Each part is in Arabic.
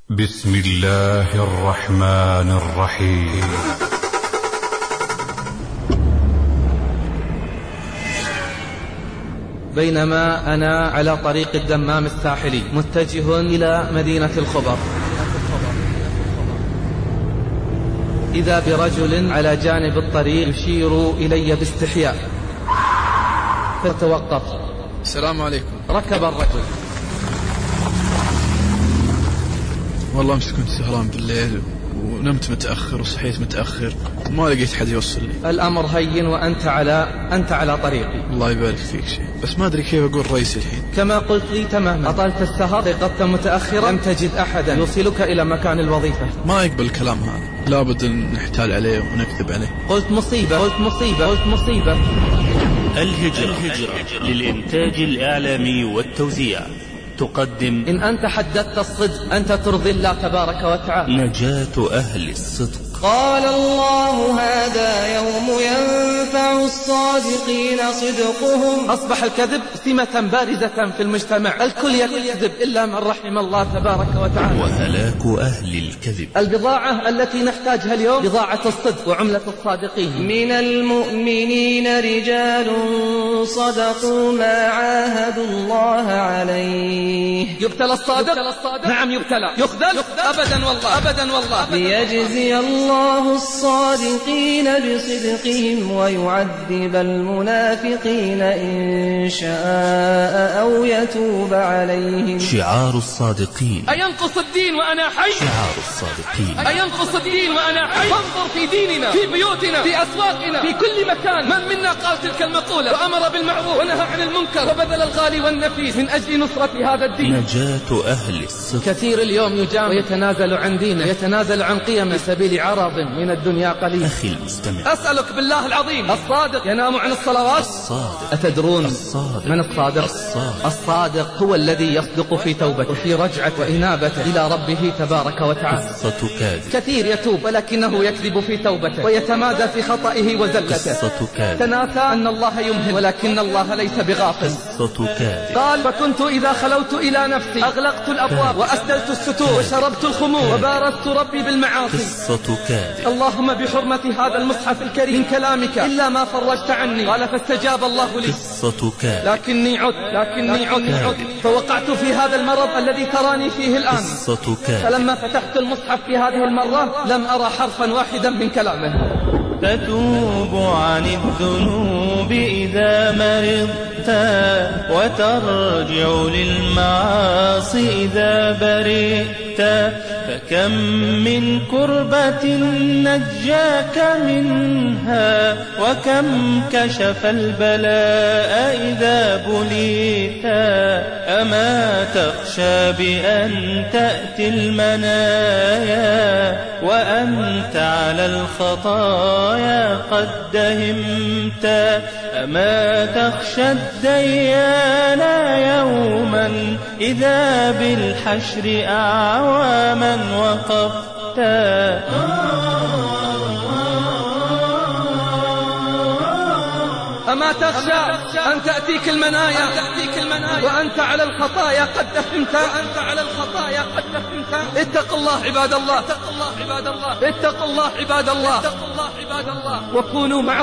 بسم الله الرحمن الرحيم. بينما أنا على طريق الدمام الساحلي متجه إلى مدينة الخبر، إذا برجل على جانب الطريق يشير إلي باستحياء، فتوقف. السلام عليكم. ركب الرجل. والله امس كنت سهران بالليل ونمت متأخر وصحيت متأخر وما لقيت حد يوصل لي. الأمر هين وأنت على طريقي. الله يبارك فيك شيء، بس ما أدري كيف أقول رئيس الحين. كما قلت لي تماما، أطلت السهر، استيقظت متأخرا، لم تجد أحدا يوصلك إلى مكان الوظيفة. ما يقبل الكلام هذا، لابد أن نحتال عليه ونكذب عليه. قلت مصيبة. الهجرة للإنتاج الإعلامي والتوزيع تقدم: إن أنت حددت الصدق أنت ترضي الله تبارك وتعالى. نجاة أهل الصدق. قال الله: هذا يوم ينفع الصادقين صدقهم. أصبح الكذب سمة بارزة في المجتمع، الكل يكذب إلا من رحم الله تبارك وتعالى. وهلاك أهل الكذب. البضاعة التي نحتاجها اليوم بضاعة الصدق وعملة الصادقين. من المؤمنين رجال صدقوا ما عاهدوا الله عليه. يبتلى الصادق؟ نعم يبتلى. يخذل؟ أبدا والله. ليجزي الله الصادقين بصدقهم ويعذب المنافقين إن شاء أو يتوب عليهم. شعار الصادقين: أينقص الدين وأنا حي؟ شعار الصادقين: أينقص الدين وأنا حي؟ فانظر في ديننا، في بيوتنا، في أسواقنا، في كل مكان، من منا قال تلك المقولة وأمر بالمعروف ونهى عن المنكر وبذل الغالي والنفيس من أجل نصرة هذا الدين؟ نجاة أهل الصدق. كثير اليوم يجام ويتنازل عن دينه، يتنازل عن قيمه في سبيل عرض من الدنيا قليل. أخي المستمع، أسألك بالله العظيم، الصادق ينام عن الصلوات؟ الصادق. أتدرون الصادق. من الصادق؟ الصادق هو الذي يصدق في توبته وفي رجعة وإنابته إلى ربه تبارك وتعالى. قصة كاذب. كثير يتوب ولكنه يكذب في توبته ويتمادى في خطئه وزلته. قصة كاذب. تناسى أن الله يمهل ولكن الله ليس بغافل. قصة كاذب. قال: فكنت إذا خلوت إلى نفسي أغلقت الأبواب وأسدلت الستور وشربت الخمور وبارزت ربي بالمعاصي. قصة كاذب. اللهم بحرمة هذا المصحف الكريم من كلامك إلا ما فرجت عني. قال: فاستجاب الله لي. قصة كاذب. لكني عدت فوقعت في هذا المرض الذي تراني فيه الآن. قصة كاذب. فلما فتحت المصحف في هذه المرة لم أرى حرفا واحدا من كلامه. تتوب عن الذنوب إذا مرضت وترجع للمعاصي إذا برئت. فكم من كربة نجاك منها وكم كشف البلاء إذا بليت. أما تخشى بأن تأتي المنايا وأنت على الخطايا قد دهمت. أما تخشى الديان يوما إذا بالحشر أعواما وقفت. أما تخشى أن تأتيك المنايا وأنت على الخطايا قد دفنت. اتقوا الله عباد الله، اتقوا الله عباد الله، وكونوا مع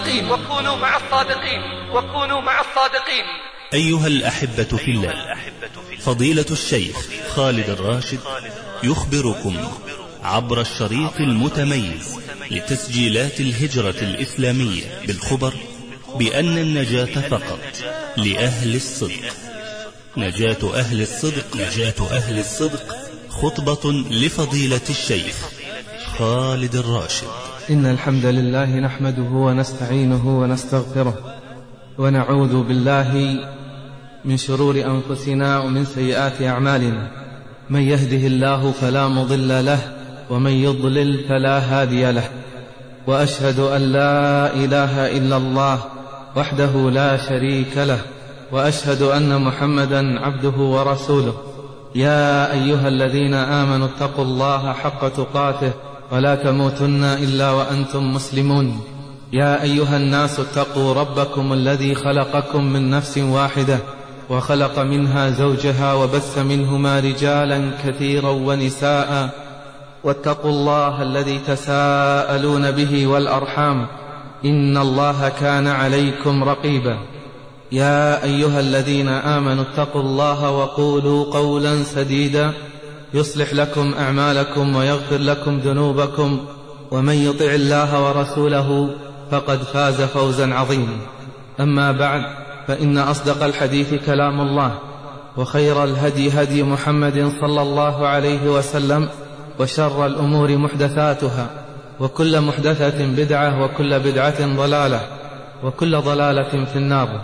الصادقين. أيها الأحبة في الله، فضيلة الشيخ خالد الراشد يخبركم عبر الشريط المتميز لتسجيلات الهجرة الإسلامية بالخبر بأن النجاة فقط لأهل الصدق. نجاة أهل الصدق خطبة لفضيلة الشيخ خالد الراشد. إن الحمد لله نحمده ونستعينه ونستغفره ونعوذ بالله من شرور أنفسنا ومن سيئات أعمالنا. من يهده الله فلا مضل له ومن يضلل فلا هادي له. وأشهد أن لا إله إلا الله وحده لا شريك له، وأشهد أن محمدا عبده ورسوله. يا أيها الذين آمنوا اتقوا الله حق تقاته ولا تموتن إلا وأنتم مسلمون. يا أيها الناس اتقوا ربكم الذي خلقكم من نفس واحدة وخلق منها زوجها وبث منهما رجالا كثيرا ونساء واتقوا الله الذي تساءلون به والأرحام إن الله كان عليكم رقيبا يا أيها الذين آمنوا اتقوا الله وقولوا قولا سديدا يصلح لكم أعمالكم ويغفر لكم ذنوبكم ومن يطع الله ورسوله فقد فاز فوزا عظيما. أما بعد، فإن أصدق الحديث كلام الله، وخير الهدي هدي محمد صلى الله عليه وسلم، وشر الأمور محدثاتها، وكل محدثة بدعة، وكل بدعة ضلالة، وكل ضلالة في النار.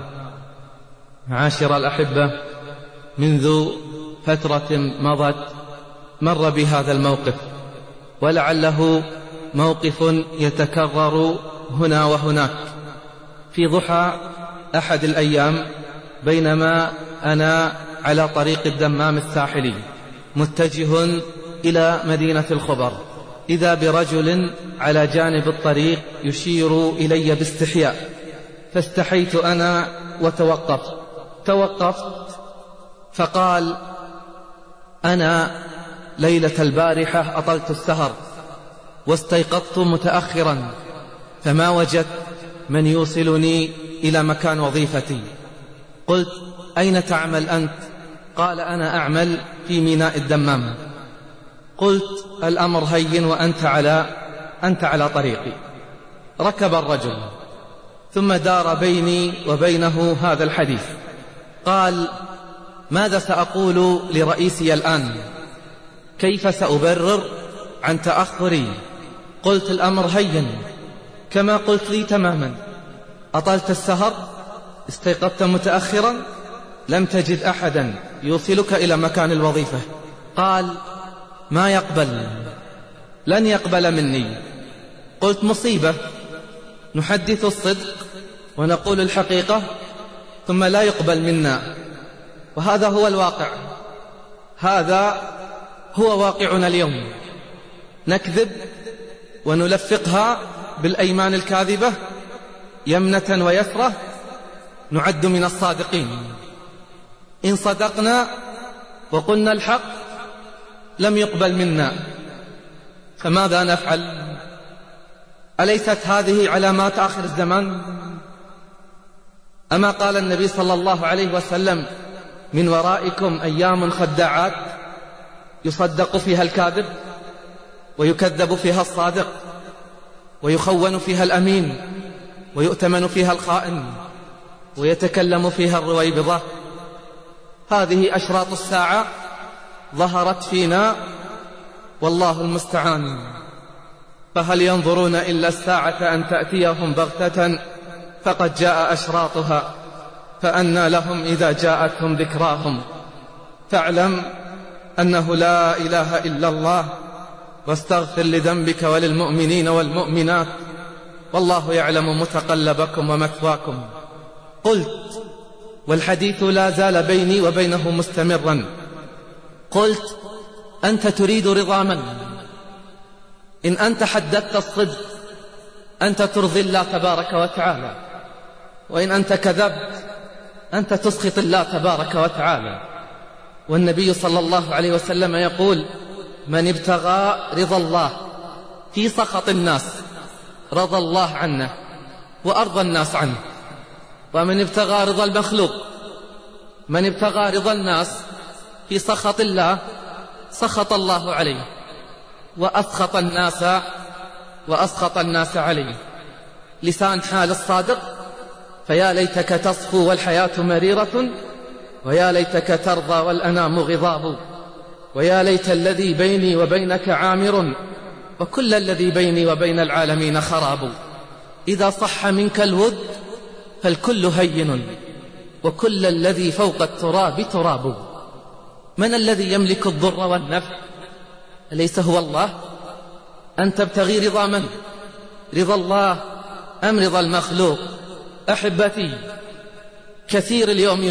معاشر الأحبة، منذ فترة مضت مر بهذا الموقف، ولعله موقف يتكرر هنا وهناك. في ضحى أحد الأيام بينما أنا على طريق الدمام الساحلي متجه إلى مدينة الخبر، إذا برجل على جانب الطريق يشير إلي باستحياء، فاستحيت أنا وتوقفت فقال: أنا ليلة البارحة أطلت السهر واستيقظت متأخرا فما وجدت من يوصلني إلى مكان وظيفتي. قلت: أين تعمل أنت؟ قال: أنا أعمل في ميناء الدمام. قلت: الأمر هين وأنت على طريقي. ركب الرجل ثم دار بيني وبينه هذا الحديث. قال: ماذا سأقول لرئيسي الآن؟ كيف سأبرر عن تأخري؟ قلت: الأمر هين كما قلت لي تماما، أطلت السهر، استيقظت متأخرا، لم تجد أحدا يوصلك إلى مكان الوظيفة. قال: ما يقبل، لن يقبل مني. قلت: مصيبة، نحدث الصدق ونقول الحقيقة ثم لا يقبل منا، وهذا هو الواقع، هذا هو واقعنا اليوم. نكذب ونلفقها بالأيمان الكاذبة يمنة ويسرة، نعد من الصادقين. إن صدقنا وقلنا الحق لم يقبل منا، فماذا نفعل؟ أليست هذه علامات آخر الزمان؟ أما قال النبي صلى الله عليه وسلم: من ورائكم أيام خداعات يصدق فيها الكاذب ويكذب فيها الصادق ويخون فيها الأمين ويؤتمن فيها الخائن ويتكلم فيها الرويبضة. هذه أشراط الساعة ظهرت فينا، والله المستعان. فهل ينظرون إلا الساعة أن تأتيهم بغتة فقد جاء أشراطها، فأنى لهم إذا جاءتهم ذكراهم. فاعلم أنه لا إله إلا الله، واستغفر لذنبك وللمؤمنين والمؤمنات، والله يعلم متقلبكم ومثواكم. قلت، والحديث لا زال بيني وبينه مستمرا، قلت: أنت تريد رضا من؟ إن أنت حدثت الصدق أنت ترضي الله تبارك وتعالى، وإن أنت كذبت أنت تسخط الله تبارك وتعالى. والنبي صلى الله عليه وسلم يقول: من ابتغى رضا الله في سخط الناس رضى الله عنه وأرضى الناس عنه، ومن ابتغى رضا المخلوق، من ابتغى رضا الناس في سخط الله سخط الله عليه وأسخط الناس عليه. لسان حال الصادق: فيا ليتك تصفو والحياة مريرة، ويا ليتك ترضى والأنام غضاب، ويا ليت الذي بيني وبينك عامر، وكل الذي بيني وبين العالمين خراب. إذا صح منك الود فالكل هين، وكل الذي فوق التراب تراب. من الذي يملك الضر والنفع؟ أليس هو الله؟ أن تبتغي رضا من؟ رضا الله أم رضا المخلوق؟ أحبتي، كثير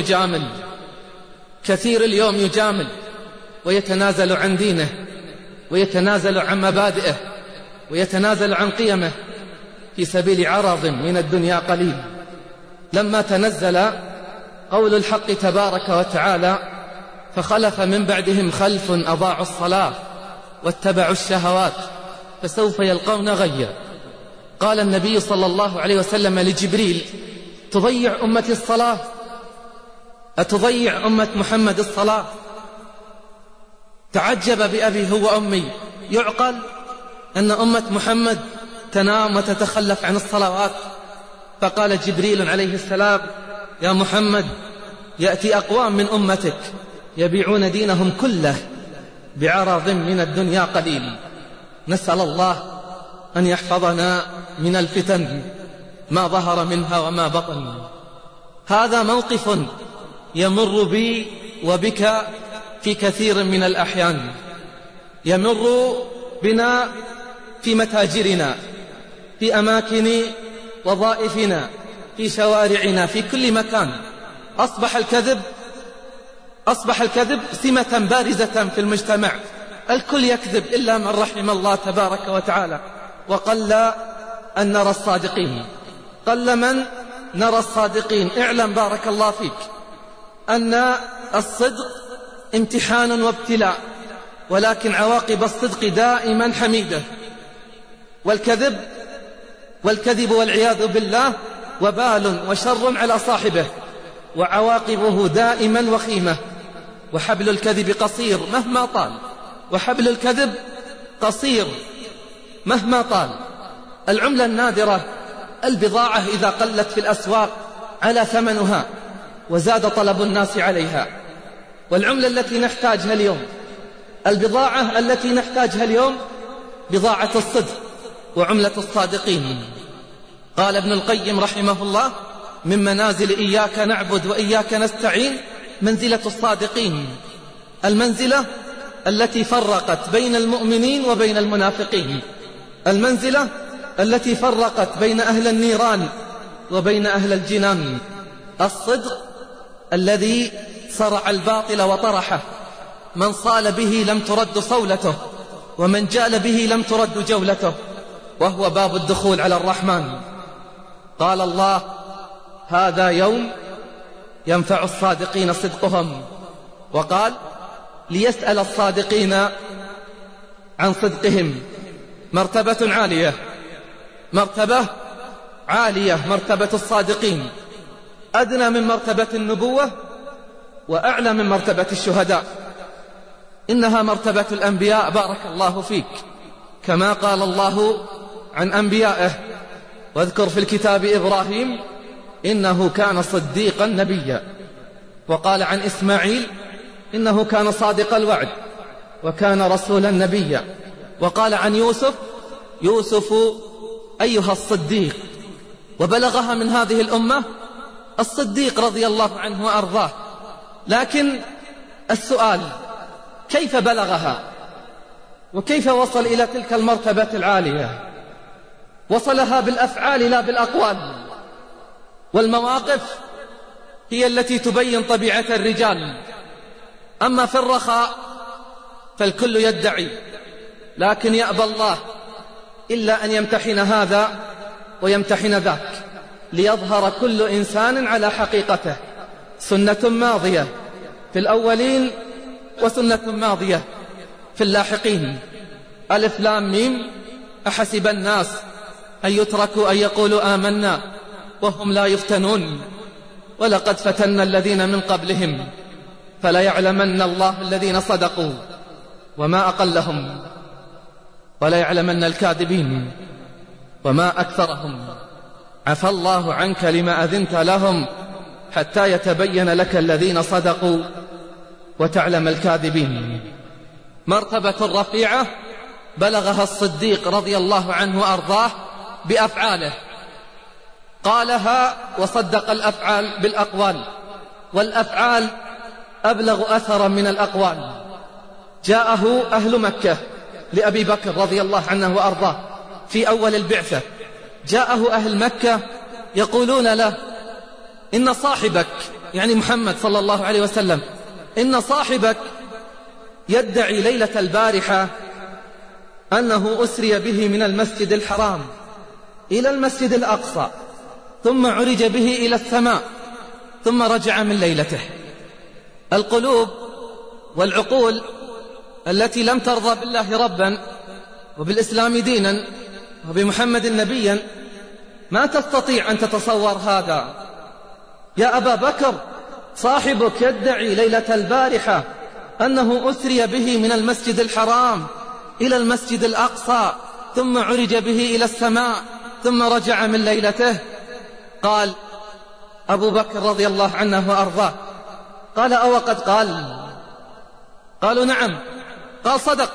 اليوم يجامل ويتنازل عن دينه، ويتنازل عن مبادئه، ويتنازل عن قيمه في سبيل عرض من الدنيا قليل. لما تنزل قول الحق تبارك وتعالى: فخلف من بعدهم خلف أضاعوا الصلاة واتبعوا الشهوات فسوف يلقون غيا. قال النبي صلى الله عليه وسلم لجبريل: تضيع أمتي الصلاة؟ أتضيع أمة محمد الصلاة؟ تعجب بأبي هو وأمي، يعقل أن أمة محمد تنام وتتخلف عن الصلوات؟ فقال جبريل عليه السلام: يا محمد، يأتي أقوام من أمتك يبيعون دينهم كله بعرض من الدنيا قليل. نسأل الله أن يحفظنا من الفتن ما ظهر منها وما بطن. هذا موقف يمر بي وبك في كثير من الأحيان، يمر بنا في متاجرنا، في أماكن وظائفنا، في شوارعنا، في كل مكان. أصبح الكذب سمة بارزة في المجتمع، الكل يكذب إلا من رحم الله تبارك وتعالى. وقل أن نرى الصادقين، قل من نرى الصادقين. اعلم بارك الله فيك أن الصدق امتحان وابتلاء، ولكن عواقب الصدق دائما حميدة. والكذب والعياذ بالله وبال وشر على صاحبه، وعواقبه دائما وخيمة. وحبل الكذب قصير مهما طال، وحبل الكذب قصير مهما طال. العملة النادرة، البضاعة إذا قلت في الأسواق على ثمنها وزاد طلب الناس عليها. والعملة التي نحتاجها اليوم، البضاعة التي نحتاجها اليوم بضاعة الصدق وعملة الصادقين. قال ابن القيم رحمه الله: من منازل إياك نعبد وإياك نستعين منزلة الصادقين، المنزلة التي فرقت بين المؤمنين وبين المنافقين، المنزلة التي فرقت بين أهل النيران وبين أهل الجنان. الصدق الذي صرع الباطل وطرحه، من صال به لم ترد صولته، ومن جال به لم ترد جولته، وهو باب الدخول على الرحمن. قال الله: هذا يوم ينفع الصادقين صدقهم. وقال: ليسأل الصادقين عن صدقهم. مرتبة عالية، مرتبة عالية، مرتبة الصادقين، أدنى من مرتبة النبوة وأعلى من مرتبة الشهداء. إنها مرتبة الأنبياء بارك الله فيك، كما قال الله عن أنبيائه: واذكر في الكتاب إبراهيم إنه كان صديقا نبيا. وقال عن إسماعيل: إنه كان صادق الوعد وكان رسولا نبيا. وقال عن يوسف أيها الصديق. وبلغها من هذه الأمة الصديق رضي الله عنه وأرضاه. لكن السؤال: كيف بلغها؟ وكيف وصل إلى تلك المرتبة العالية؟ وصلها بالأفعال لا بالأقوال. والمواقف هي التي تبين طبيعة الرجال. أما في الرخاء فالكل يدعي، لكن يأبى الله إلا أن يمتحن هذا ويمتحن ذاك، ليظهر كل إنسان على حقيقته. سنة ماضية في الأولين وسنة ماضية في اللاحقين. ألف لام ميم: أحسب الناس أن يتركوا أن يقولوا آمنا وهم لا يفتنون ولقد فتنا الذين من قبلهم فليعلمن الله الذين صدقوا وما أقلهم وليعلمن الكاذبين وما أكثرهم. عفى الله عنك لما أذنت لهم حتى يتبين لك الذين صدقوا وتعلم الكاذبين. مرتبة رفيعة بلغها الصديق رضي الله عنه وأرضاه بأفعاله، قالها وصدق الأفعال بالأقوال، والأفعال أبلغ أثرا من الأقوال. جاءه أهل مكة لأبي بكر رضي الله عنه وأرضاه في أول البعثة، جاءه أهل مكة يقولون له: إن صاحبك، يعني محمد صلى الله عليه وسلم، إن صاحبك يدعي ليلة البارحة أنه أسري به من المسجد الحرام إلى المسجد الأقصى ثم عرج به إلى السماء ثم رجع من ليلته. القلوب والعقول التي لم ترضى بالله ربا وبالإسلام دينا وبمحمد نبيا ما تستطيع أن تتصور هذا. يا أبا بكر، صاحبك يدعي ليلة البارحة أنه أسري به من المسجد الحرام إلى المسجد الأقصى ثم عرج به إلى السماء ثم رجع من ليلته. قال أبو بكر رضي الله عنه وأرضاه: قال أو قد قال؟ قالوا نعم. قال صدق،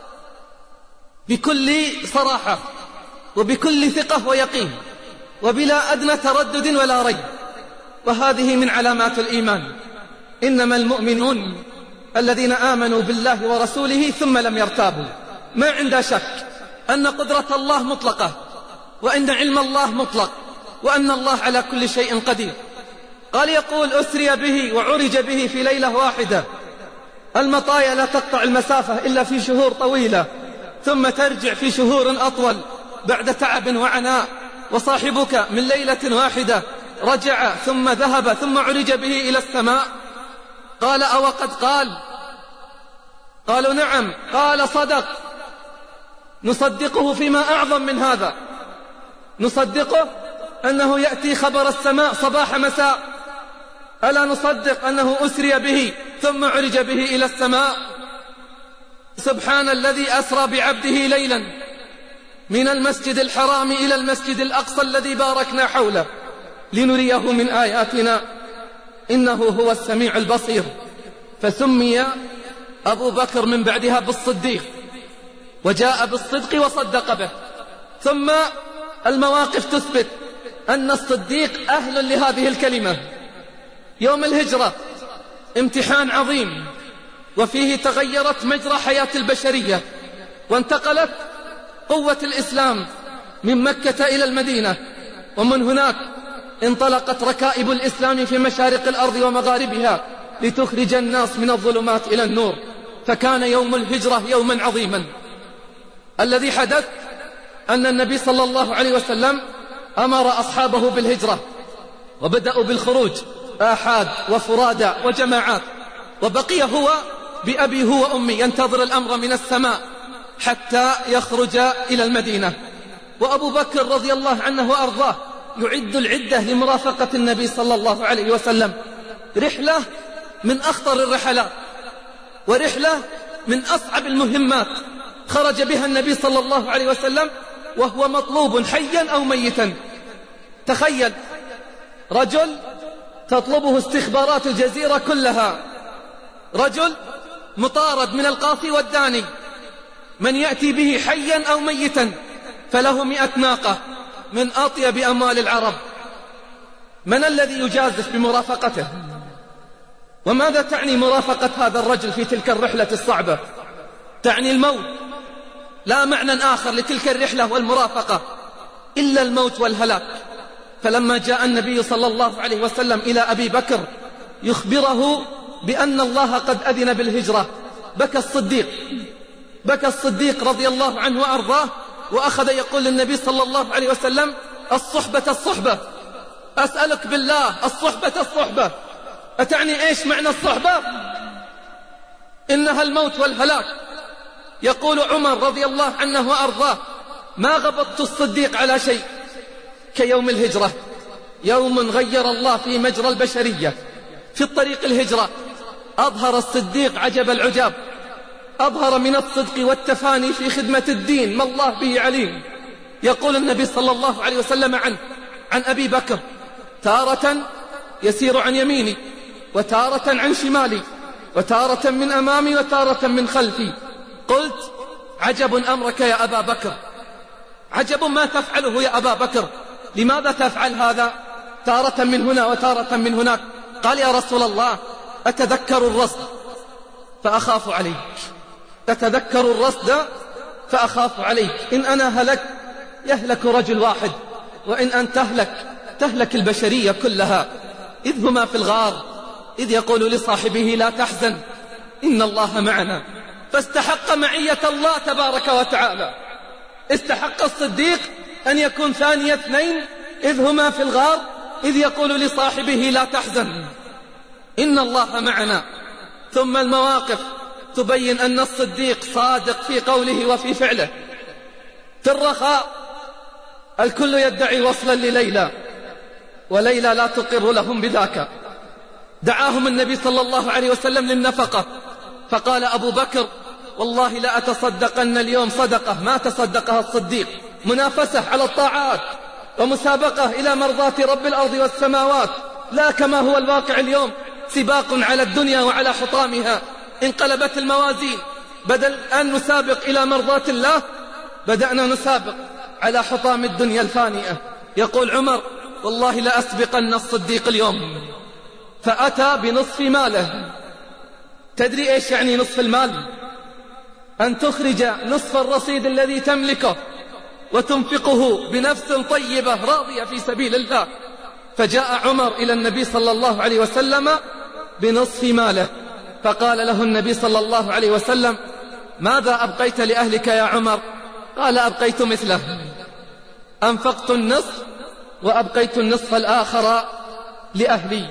بكل صراحة وبكل ثقة ويقين وبلا أدنى تردد ولا ريب. وهذه من علامات الإيمان. إنما المؤمنون الذين آمنوا بالله ورسوله ثم لم يرتابوا، ما عنده شك أن قدرة الله مطلقة، وأن علم الله مطلق، وأن الله على كل شيء قدير. قال يقول أسري به وعرج به في ليلة واحدة. المطايا لا تقطع المسافة إلا في شهور طويلة، ثم ترجع في شهور أطول بعد تعب وعناء. وصاحبك من ليلة واحدة رجع ثم ذهب ثم عرج به إلى السماء. قال أو قد قال؟ قالوا نعم. قال صدق. نصدقه فيما أعظم من هذا، نصدقه أنه يأتي خبر السماء صباح مساء. ألا نصدق أنه أسري به ثم عرج به إلى السماء؟ سبحان الذي أسرى بعبده ليلا من المسجد الحرام إلى المسجد الأقصى الذي باركنا حوله لنريه من آياتنا، إنه هو السميع البصير. فسمي أبو بكر من بعدها بالصديق، وجاء بالصدق وصدق به. ثم المواقف تثبت أن الصديق أهل لهذه الكلمة. يوم الهجرة امتحان عظيم، وفيه تغيرت مجرى حياة البشرية، وانتقلت قوة الإسلام من مكة إلى المدينة، ومن هناك انطلقت ركائب الإسلام في مشارق الأرض ومغاربها لتخرج الناس من الظلمات إلى النور. فكان يوم الهجرة يوما عظيما. الذي حدث أن النبي صلى الله عليه وسلم أمر أصحابه بالهجرة، وبدأوا بالخروج آحاد وفرادى وجماعات، وبقي هو بأبي هو وأمي ينتظر الأمر من السماء حتى يخرج إلى المدينة. وأبو بكر رضي الله عنه وأرضاه يعد العدة لمرافقة النبي صلى الله عليه وسلم. رحلة من أخطر الرحلات، ورحلة من أصعب المهمات خرج بها النبي صلى الله عليه وسلم وهو مطلوب حيا أو ميتا. تخيل رجل تطلبه استخبارات الجزيرة كلها، رجل مطارد من القاصي والداني، من يأتي به حيا أو ميتا فله 100 ناقة من أطيب أموال العرب. من الذي يجازف بمرافقته؟ وماذا تعني مرافقة هذا الرجل في تلك الرحلة الصعبة؟ تعني الموت، لا معنى آخر لتلك الرحلة والمرافقة إلا الموت والهلاك. فلما جاء النبي صلى الله عليه وسلم إلى أبي بكر يخبره بأن الله قد أذن بالهجرة، بكى الصديق رضي الله عنه وأرضاه، وأخذ يقول للنبي صلى الله عليه وسلم: الصحبة، أسألك بالله، الصحبة، أتعني إيش معنى الصحبة؟ إنها الموت والهلاك. يقول عمر رضي الله عنه وأرضاه: ما غبطت الصديق على شيء كيوم الهجرة، يوم غير الله في مجرى البشرية. في الطريق الهجرة أظهر الصديق عجب العجاب، أظهر من الصدق والتفاني في خدمة الدين ما الله به عليم. يقول النبي صلى الله عليه وسلم عن أبي بكر: تارة يسير عن يميني، وتارة عن شمالي، وتارة من أمامي، وتارة من خلفي. قلت: عجب أمرك يا أبا بكر، عجب ما تفعله يا أبا بكر، لماذا تفعل هذا؟ تارة من هنا وتارة من هناك. قال: يا رسول الله، أتذكر الرصد فأخاف عليك، أتذكر الرصد فأخاف عليك. إن أنا هلك يهلك رجل واحد، وإن أن تهلك البشرية كلها. إذ هما في الغار إذ يقول لصاحبه: لا تحزن إن الله معنا. فاستحق معية الله تبارك وتعالى. استحق الصديق أن يكون ثاني اثنين إذ هما في الغار إذ يقول لصاحبه لا تحزن إن الله معنا. ثم المواقف تبين أن الصديق صادق في قوله وفي فعله. في الرخاء الكل يدعي وصلا لليلى، وليلى لا تقر لهم بذاك. دعاهم النبي صلى الله عليه وسلم للنفقة، فقال أبو بكر والله لا أتصدقن اليوم صدقة ما تصدقها الصديق. منافسة على الطاعات ومسابقة إلى مرضات رب الأرض والسماوات، لا كما هو الواقع اليوم، سباق على الدنيا وعلى حطامها. انقلبت الموازين، بدل أن نسابق إلى مرضات الله بدأنا نسابق على حطام الدنيا الفانية. يقول عمر والله لا أسبقن الصديق اليوم، فأتى بنصف ماله. تدري إيش يعني نصف المال؟ أن تخرج نصف الرصيد الذي تملكه وتنفقه بنفس طيبة راضية في سبيل الله. فجاء عمر إلى النبي صلى الله عليه وسلم بنصف ماله، فقال له النبي صلى الله عليه وسلم ماذا أبقيت لأهلك يا عمر؟ قال أبقيت مثله، أنفقت النصف وأبقيت النصف الآخر لأهلي.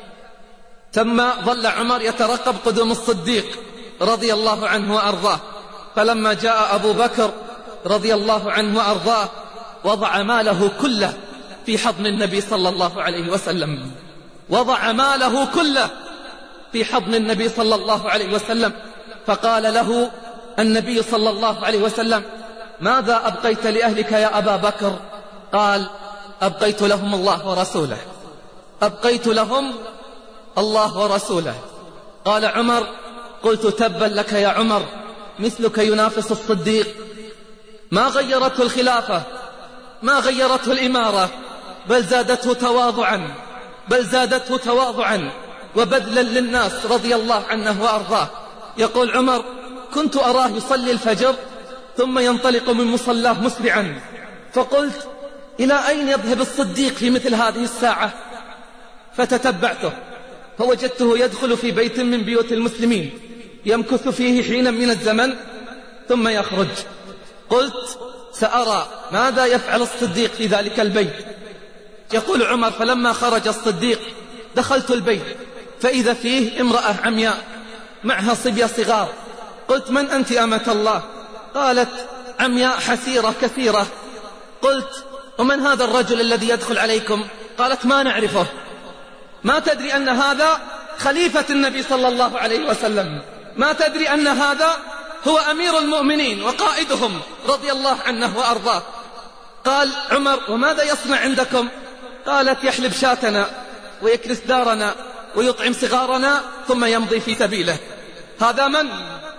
ثم ظل عمر يترقب قدوم الصديق رضي الله عنه وأرضاه، فلما جاء أبو بكر رضي الله عنه وأرضاه وضع ماله كله في حضن النبي صلى الله عليه وسلم، وضع ماله كله في حضن النبي صلى الله عليه وسلم. فقال له النبي صلى الله عليه وسلم ماذا أبقيت لأهلك يا أبا بكر؟ قال أبقيت لهم الله ورسوله، أبقيت لهم الله ورسوله. قال عمر قلت تبا لك يا عمر، مثلك ينافس الصديق. ما غيرته الخلافة، ما غيرته الإمارة، بل زادته تواضعا، بل زادته تواضعا وبذلا للناس رضي الله عنه وأرضاه. يقول عمر كنت أراه يصلي الفجر ثم ينطلق من مصلاه مسرعا، فقلت إلى أين يذهب الصديق في مثل هذه الساعة؟ فتتبعته فوجدته يدخل في بيت من بيوت المسلمين يمكث فيه حينا من الزمن ثم يخرج. قلت سأرى ماذا يفعل الصديق في ذلك البيت. يقول عمر فلما خرج الصديق دخلت البيت فإذا فيه امرأة عمياء معها صبية صغار. قلت من أنت أمة الله؟ قالت عمياء حسيرة كثيرة. قلت ومن هذا الرجل الذي يدخل عليكم؟ قالت ما نعرفه. ما تدري أن هذا خليفة النبي صلى الله عليه وسلم؟ ما تدري أن هذا هو أمير المؤمنين وقائدهم رضي الله عنه وأرضاه؟ قال عمر وماذا يصنع عندكم؟ قالت يحلب شاتنا ويكنس دارنا ويطعم صغارنا ثم يمضي في سبيله. هذا من؟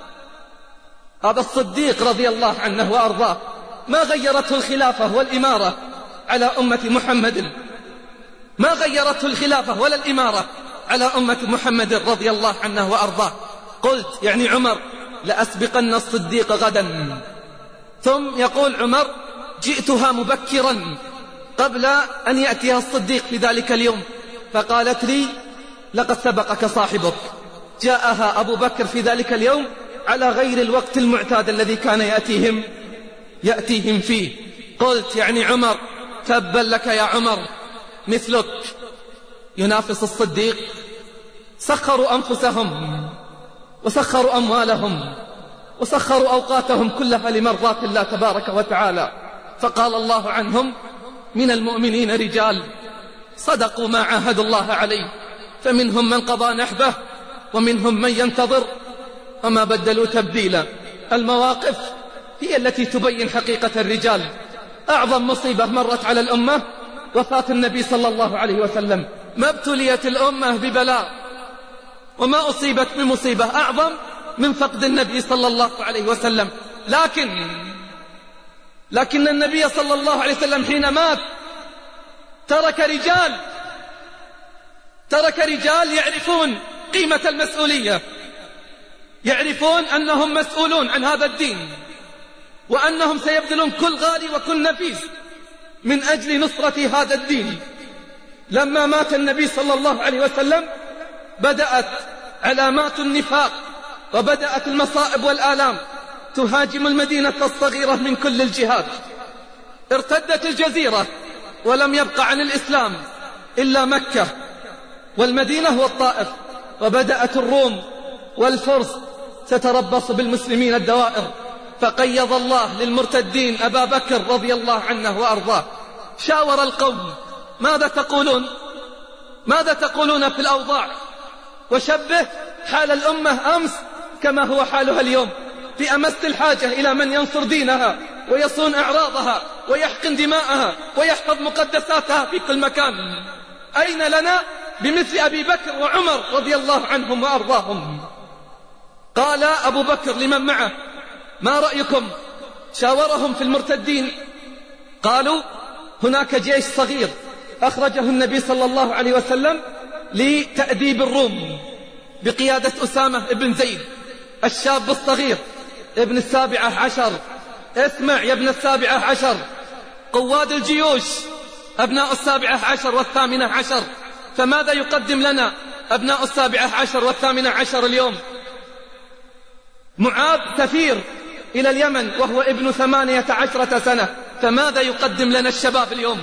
هذا الصديق رضي الله عنه وأرضاه. ما غيرته الخلافة والإمارة على أمة محمد، ما غيرته الخلافة ولا الإمارة على أمة محمد رضي الله عنه وأرضاه. قلت يعني عمر لأسبقن الصديق غدا. ثم يقول عمر جئتها مبكرا قبل أن يأتيها الصديق في ذلك اليوم، فقالت لي لقد سبقك صاحبك. جاءها أبو بكر في ذلك اليوم على غير الوقت المعتاد الذي كان يأتيهم فيه. قلت يعني عمر تبا لك يا عمر، مثلك ينافس الصديق. سخروا أنفسهم وسخروا أموالهم وسخروا أوقاتهم كلها لمرضاة الله تبارك وتعالى. فقال الله عنهم من المؤمنين رجال صدقوا ما عاهدوا الله عليه، فمنهم من قضى نحبه ومنهم من ينتظر وما بدلوا تبديلا. المواقف هي التي تبين حقيقة الرجال. أعظم مصيبة مرت على الأمة وفاة النبي صلى الله عليه وسلم. ما ابتليت الأمة ببلاء وما أصيبت بمصيبة أعظم من فقد النبي صلى الله عليه وسلم. لكن النبي صلى الله عليه وسلم حين مات ترك رجال يعرفون قيمة المسؤولية، يعرفون أنهم مسؤولون عن هذا الدين وأنهم سيبذلون كل غالي وكل نفيس من أجل نصرة هذا الدين. لما مات النبي صلى الله عليه وسلم بدأت علامات النفاق وبدأت المصائب والآلام تهاجم المدينة الصغيرة من كل الجهات. ارتدت الجزيرة ولم يبق عن الإسلام إلا مكة والمدينة والطائف، وبدأت الروم والفرس تتربص بالمسلمين الدوائر، فقيض الله للمرتدين أبا بكر رضي الله عنه وأرضاه. شاور القوم: ماذا تقولون في الأوضاع؟ وشبه حال الأمة أمس كما هو حالها اليوم، في أمس الحاجة إلى من ينصر دينها ويصون أعراضها ويحقن دماءها ويحفظ مقدساتها في كل مكان. أين لنا بمثل أبي بكر وعمر رضي الله عنهم وأرضاهم؟ قال أبو بكر لمن معه: ما رأيكم؟ شاورهم في المرتدين. قالوا: هناك جيش صغير أخرجه النبي صلى الله عليه وسلم لتأديب الروم بقيادة أسامة بن زيد الشاب الصغير ابن 17. اسمع يا ابن 17، قواد الجيوش أبناء 17 و18. فماذا يقدم لنا أبناء 17 و18 اليوم؟ معاذ سفير إلى اليمن وهو ابن 18 سنة، فماذا يقدم لنا الشباب اليوم؟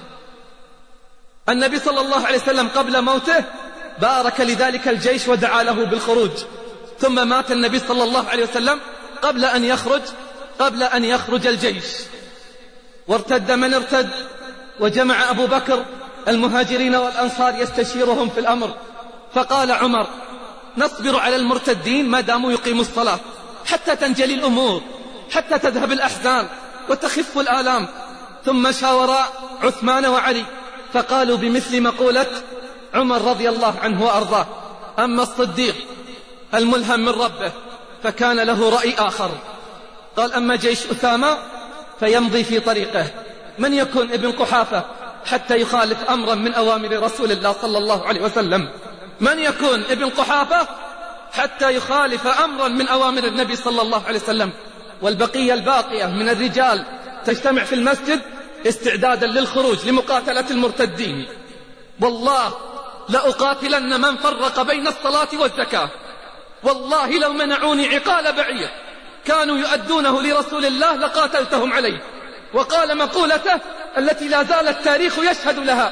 النبي صلى الله عليه وسلم قبل موته بارك لذلك الجيش ودعا له بالخروج، ثم مات النبي صلى الله عليه وسلم قبل أن يخرج الجيش، وارتد من ارتد، وجمع أبو بكر المهاجرين والأنصار يستشيرهم في الأمر، فقال عمر: نصبر على المرتدين ما داموا يقيموا الصلاة حتى تنجلي الأمور، حتى تذهب الأحزان وتخف الآلام. ثم شاور عثمان وعلي فقالوا بمثل مقولة عمر رضي الله عنه وأرضاه. أما الصديق الملهم من ربه فكان له رأي آخر، قال: أما جيش أسامة فيمضي في طريقه. من يكون ابن قحافة حتى يخالف أمرا من أوامر رسول الله صلى الله عليه وسلم؟ من يكون ابن قحافة حتى يخالف أمرا من أوامر النبي صلى الله عليه وسلم؟ والبقية الباقية من الرجال تجتمع في المسجد استعدادا للخروج لمقاتلة المرتدين. والله لأقاتلن من فرق بين الصلاة والزكاة، والله لو منعوني عقال بعير كانوا يؤدونه لرسول الله لقاتلتهم عليه. وقال مقولته التي لا زال التاريخ يشهد لها: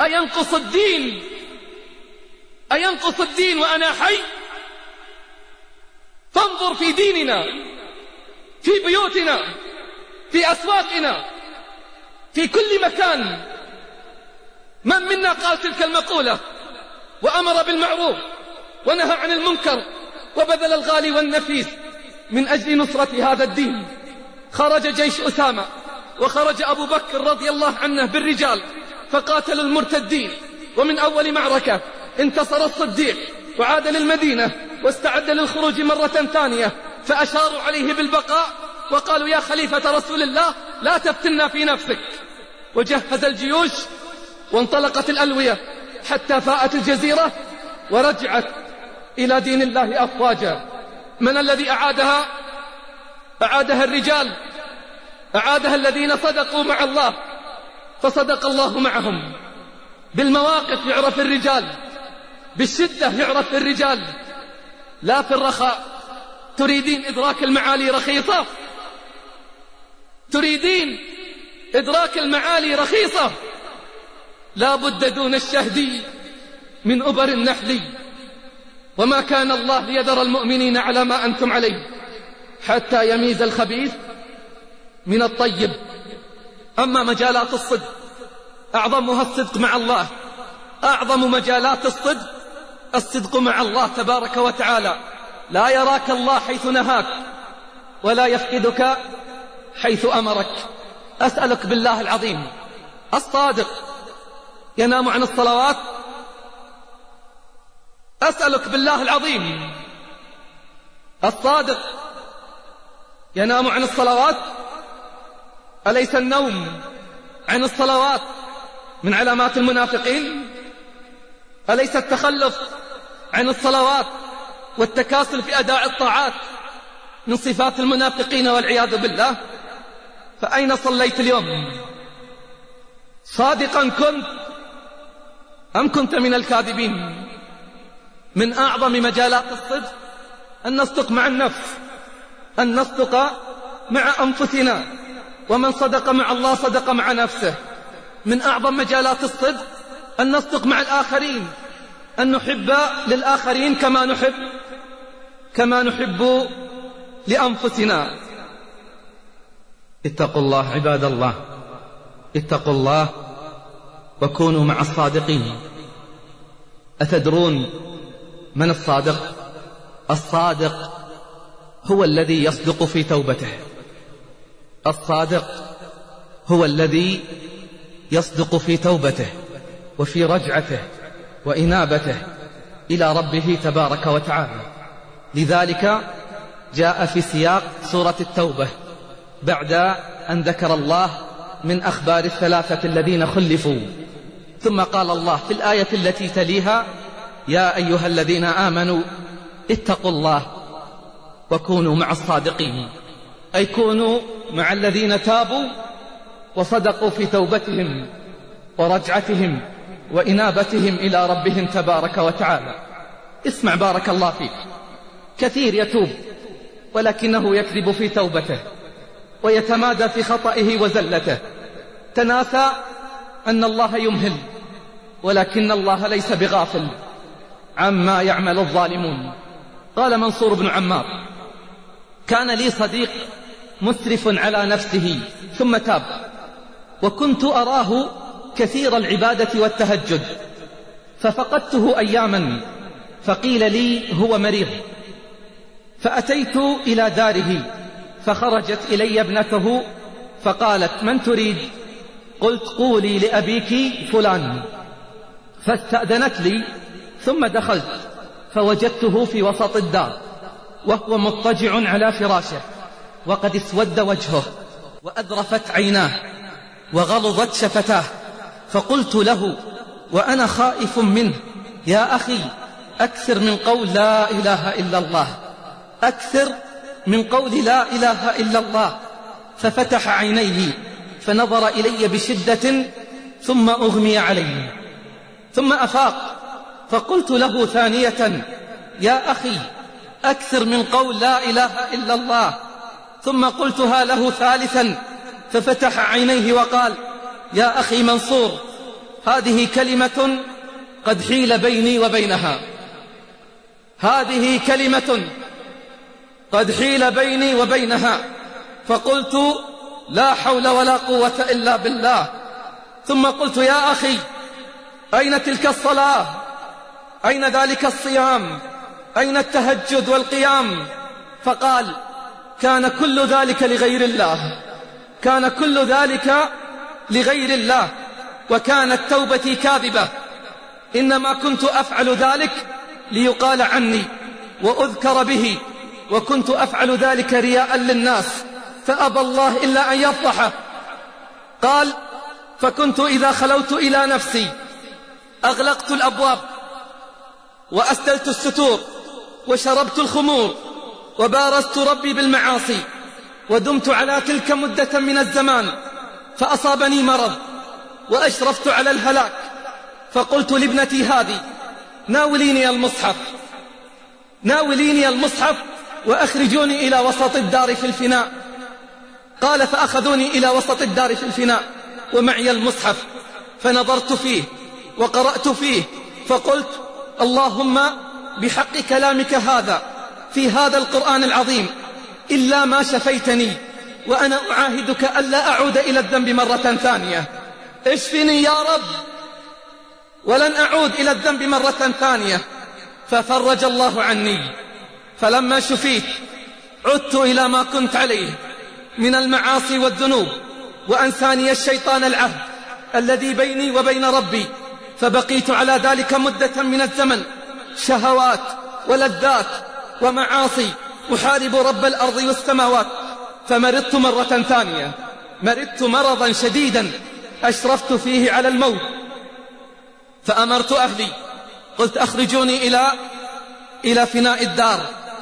أينقص الدين وأنا حي؟ فانظر في ديننا، في بيوتنا، في أسواقنا، في كل مكان. من منا قال تلك المقولة وأمر بالمعروف ونهى عن المنكر وبذل الغالي والنفيس من أجل نصرة هذا الدين؟ خرج جيش أسامة وخرج أبو بكر رضي الله عنه بالرجال فقاتلوا المرتدين، ومن أول معركة انتصر الصديق وعاد للمدينة واستعد للخروج مرة ثانية، فأشاروا عليه بالبقاء وقالوا: يا خليفة رسول الله لا تفتنا في نفسك. وجهز الجيوش وانطلقت الألوية حتى فاءت الجزيرة ورجعت إلى دين الله أفواجا. من الذي أعادها؟ أعادها الرجال، أعادها الذين صدقوا مع الله فصدق الله معهم. بالمواقف يعرف الرجال، بالشدة يعرف الرجال، لا في الرخاء. تريدين إدراك المعالي رخيصة؟ تريدين إدراك المعالي رخيصة؟ لا بد دون الشهد من أبر النحل، وما كان الله ليذر المؤمنين على ما أنتم عليه حتى يميز الخبيث من الطيب. أما مجالات الصدق أعظمها الصدق مع الله، أعظم مجالات الصدق مع الله تبارك وتعالى. لا يراك الله حيث نهاك ولا يفقدك حيث أمرك. أسألك بالله العظيم، الصادق ينام عن الصلوات؟ أسألك بالله العظيم، الصادق ينام عن الصلوات؟ أليس النوم عن الصلوات من علامات المنافقين؟ أليس التخلف عن الصلوات والتكاسل في أداء الطاعات من صفات المنافقين والعياذ بالله؟ فأين صليت اليوم؟ صادقا كنت أم كنت من الكاذبين؟ من أعظم مجالات الصدق أن نصدق مع النفس، أن نصدق مع أنفسنا، ومن صدق مع الله صدق مع نفسه. من أعظم مجالات الصدق أن نصدق مع الآخرين، أن نحب للآخرين كما نحب لأنفسنا. اتقوا الله عباد الله، اتقوا الله وكونوا مع الصادقين. أتدرون من الصادق؟ الصادق هو الذي يصدق في توبته. الصادق هو الذي يصدق في توبته وفي رجعته وإنابته إلى ربه تبارك وتعالى. لذلك جاء في سياق سورة التوبة بعد أن ذكر الله من أخبار الثلاثة الذين خلفوا، ثم قال الله في الآية التي تليها: يا أيها الذين آمنوا اتقوا الله وكونوا مع الصادقين، أي كونوا مع الذين تابوا وصدقوا في توبتهم ورجعتهم وإنابتهم إلى ربهم تبارك وتعالى. اسمع بارك الله فيك، كثير يتوب ولكنه يكذب في توبته ويتمادى في خطئه وزلته، تناسى أن الله يمهل، ولكن الله ليس بغافل عما يعمل الظالمون. قال منصور بن عمار: كان لي صديق مسرف على نفسه ثم تاب، وكنت أراه كثير العبادة والتهجد، ففقدته أياما، فقيل لي هو مريض، فأتيت إلى داره، فخرجت إلي ابنته فقالت: من تريد؟ قلت: قولي لأبيك فلان. فاستأذنت لي، ثم دخلت فوجدته في وسط الدار وهو مضطجع على فراشه، وقد اسود وجهه وأذرفت عيناه وغلظت شفتاه. فقلت له وأنا خائف منه: يا أخي أكثر من قول لا إله إلا الله، أكثر من قول لا إله إلا الله. ففتح عينيه فنظر إلي بشدة ثم أغمي عليه، ثم أفاق، فقلت له ثانية: يا أخي أكثر من قول لا إله إلا الله. ثم قلتها له ثالثا ففتح عينيه وقال: يا أخي منصور، هذه كلمة قد حيل بيني وبينها، هذه كلمة قد حيل بيني وبينها. فقلت: لا حول ولا قوة إلا بالله. ثم قلت: يا أخي أين تلك الصلاة؟ أين ذلك الصيام؟ أين التهجد والقيام؟ فقال: كان كل ذلك لغير الله، كان كل ذلك لغير الله، وكانت توبتي كاذبة، إنما كنت أفعل ذلك ليقال عني وأذكر به، وكنت أفعل ذلك رياء للناس، فأبى الله إلا أن يفضحه. قال: فكنت إذا خلوت إلى نفسي أغلقت الأبواب وأسدلت الستور وشربت الخمور وبارزت ربي بالمعاصي، ودمت على تلك مدة من الزمان، فأصابني مرض وأشرفت على الهلاك، فقلت لابنتي هذه: ناوليني المصحف، ناوليني المصحف وأخرجوني إلى وسط الدار في الفناء. قال: فأخذوني إلى وسط الدار في الفناء ومعي المصحف، فنظرت فيه وقرأت فيه، فقلت: اللهم بحق كلامك هذا في هذا القرآن العظيم إلا ما شفيتني، وأنا أعاهدك ألا أعود إلى الذنب مرة ثانية، اشفني يا رب ولن أعود إلى الذنب مرة ثانية. ففرج الله عني، فلما شفيت عدت إلى ما كنت عليه من المعاصي والذنوب، وأنساني الشيطان العهد الذي بيني وبين ربي، فبقيت على ذلك مدة من الزمن، شهوات ولذات ومعاصي، أحارب رب الأرض والسماوات. فمرضت مرة ثانية، مرضت مرضا شديدا أشرفت فيه على الموت، فأمرت أهلي، قلت: أخرجوني إلى فناء الدار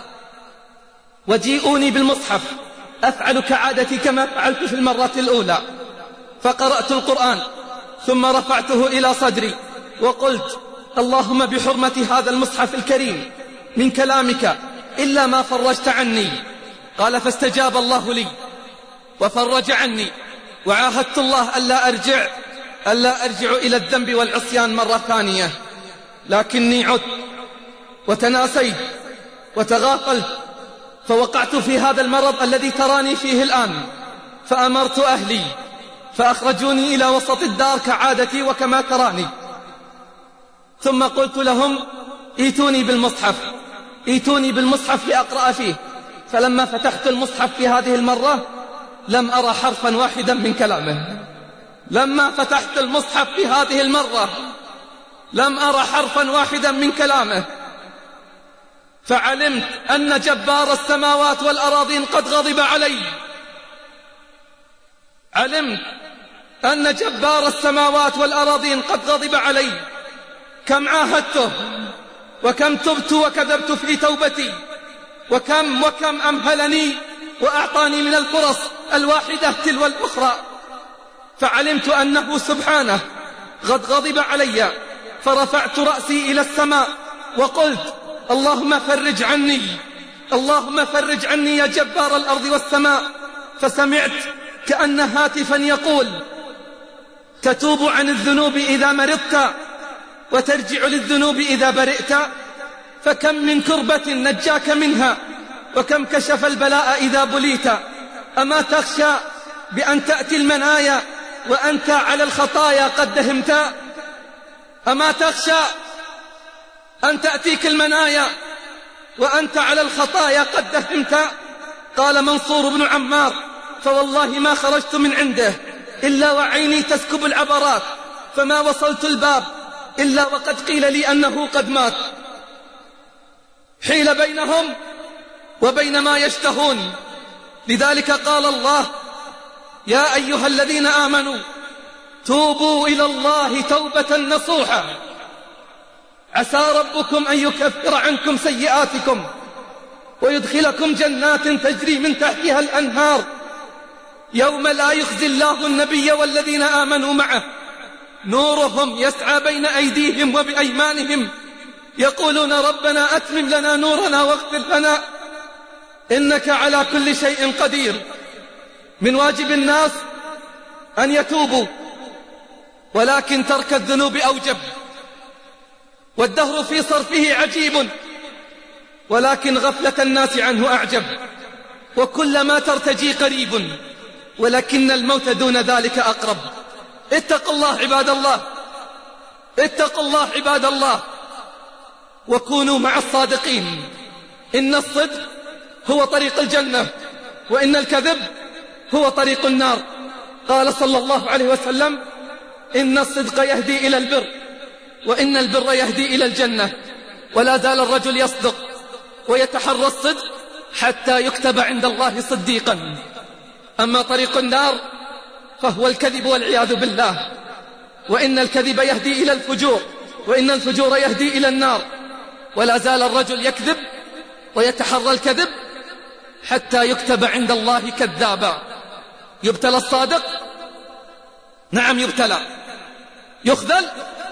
وجيئوني بالمصحف أفعل كعادتي كما فعلت في المرة الأولى. فقرأت القرآن ثم رفعته إلى صدري وقلت: اللهم بحرمة هذا المصحف الكريم من كلامك إلا ما فرجت عني. قال: فاستجاب الله لي وفرج عني، وعاهدت الله ألا أرجع ألا أرجع إلى الذنب والعصيان مرة ثانية، لكني عدت وتناسيت وتغافلت، فوقعت في هذا المرض الذي تراني فيه الآن، فأمرت أهلي فأخرجوني إلى وسط الدار كعادتي وكما تراني، ثم قلت لهم ائتوني بالمصحف لأقرأ فيه. فلما فتحت المصحف في هذه المرة لم أرى حرفا واحدا من كلامه. لما فتحت المصحف في هذه المرة لم أرى حرفا واحدا من كلامه، فعلمت أن جبار السماوات والأراضين قد غضب علي. علمت أن جبار السماوات والأراضين قد غضب علي. كم عاهدته وكم تبت وكذبت في توبتي، وكم أمهلني وأعطاني من الفرص الواحدة تلو الأخرى، فعلمت أنه سبحانه قد غضب علي. فرفعت رأسي إلى السماء وقلت اللهم فرج عني، اللهم فرج عني يا جبار الأرض والسماء. فسمعت كأن هاتفا يقول تتوب عن الذنوب إذا مرضت وترجع للذنوب إذا برئت، فكم من كربة نجاك منها وكم كشف البلاء إذا بليت. أما تخشى بأن تأتي المنايا وأنت على الخطايا قد دهمت؟ أما تخشى أن تأتيك المنايا وأنت على الخطايا قد دهمت؟ قال منصور بن عمار فوالله ما خرجت من عنده إلا وعيني تسكب العبرات، فما وصلت الباب إلا وقد قيل لي أنه قد مات. حيل بينهم وبين ما يشتهون. لذلك قال الله يا أيها الذين آمنوا توبوا إلى الله توبة نصوحا عسى ربكم أن يكفر عنكم سيئاتكم ويدخلكم جنات تجري من تحتها الأنهار يوم لا يخزي الله النبي والذين آمنوا معه نورهم يسعى بين أيديهم وبأيمانهم يقولون ربنا أتمم لنا نورنا واغفر لنا إنك على كل شيء قدير. من واجب الناس أن يتوبوا، ولكن ترك الذنوب أوجب. والدهر في صرفه عجيب، ولكن غفلة الناس عنه أعجب. وكل ما ترتجي قريب، ولكن الموت دون ذلك أقرب. اتقوا الله عباد الله، اتقوا الله عباد الله، وكونوا مع الصادقين. إن الصدق هو طريق الجنة، وإن الكذب هو طريق النار. قال صلى الله عليه وسلم إن الصدق يهدي إلى البر، وإن البر يهدي إلى الجنة. ولا زال الرجل يصدق ويتحرى الصدق حتى يكتب عند الله صديقا. أما طريق النار فهو الكذب والعياذ بالله. وإن الكذب يهدي إلى الفجور، وإن الفجور يهدي إلى النار. ولا زال الرجل يكذب ويتحرى الكذب حتى يكتب عند الله كذابا. يبتلى الصادق، نعم يبتلى. يخذل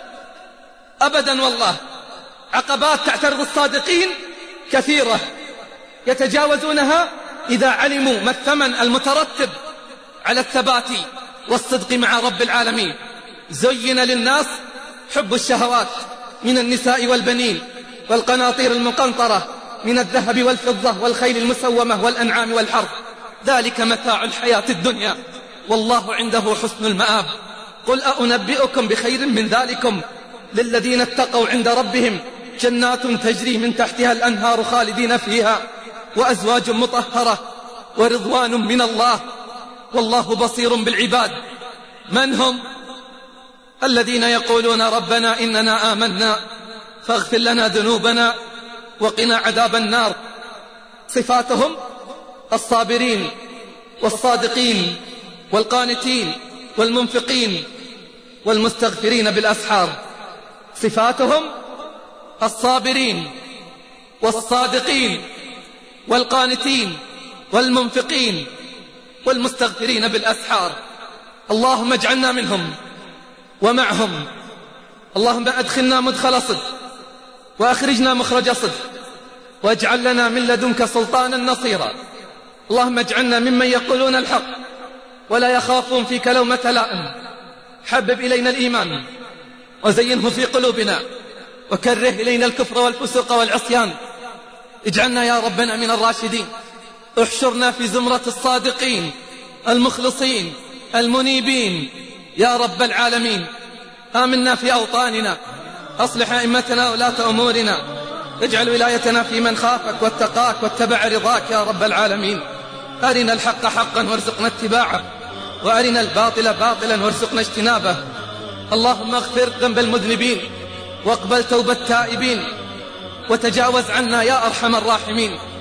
أبدا والله. عقبات تعترض الصادقين كثيرة يتجاوزونها إذا علموا ما الثمن المترتب على الثبات والصدق مع رب العالمين. زين للناس حب الشهوات من النساء والبنين والقناطير المقنطرة من الذهب والفضة والخيل المسومة والأنعام والحرث، ذلك متاع الحياة الدنيا والله عنده حسن المآب. قل أنبئكم بخير من ذلكم للذين اتقوا عند ربهم جنات تجري من تحتها الأنهار خالدين فيها وأزواج مطهرة ورضوان من الله والله بصير بالعباد. من هم؟ الذين يقولون ربنا إننا آمنا فاغفر لنا ذنوبنا وقنا عذاب النار. صفاتهم الصابرين والصادقين والقانتين والمنفقين والمستغفرين بالأسحار. صفاتهم الصابرين والصادقين والقانتين والمنفقين والمستغفرين بالأسحار. اللهم اجعلنا منهم ومعهم. اللهم أدخلنا مدخل صدق وأخرجنا مخرج صدق واجعل لنا من لدنك سلطانا نصيرا. اللهم اجعلنا ممن يقولون الحق ولا يخافون فيك لومة لائم. حبب إلينا الإيمان وزينه في قلوبنا وكره إلينا الكفر والفسوق والعصيان. اجعلنا يا ربنا من الراشدين، احشرنا في زمرة الصادقين المخلصين المنيبين يا رب العالمين. آمنا في أوطاننا، أصلح أئمتنا ولاة أمورنا، اجعل ولايتنا في من خافك واتقاك واتبع رضاك يا رب العالمين. أرنا الحق حقا وارزقنا اتباعه، وأرنا الباطل باطلا وارزقنا اجتنابه. اللهم اغفر ذنب المذنبين واقبل توبة التائبين وتجاوز عنا يا أرحم الراحمين.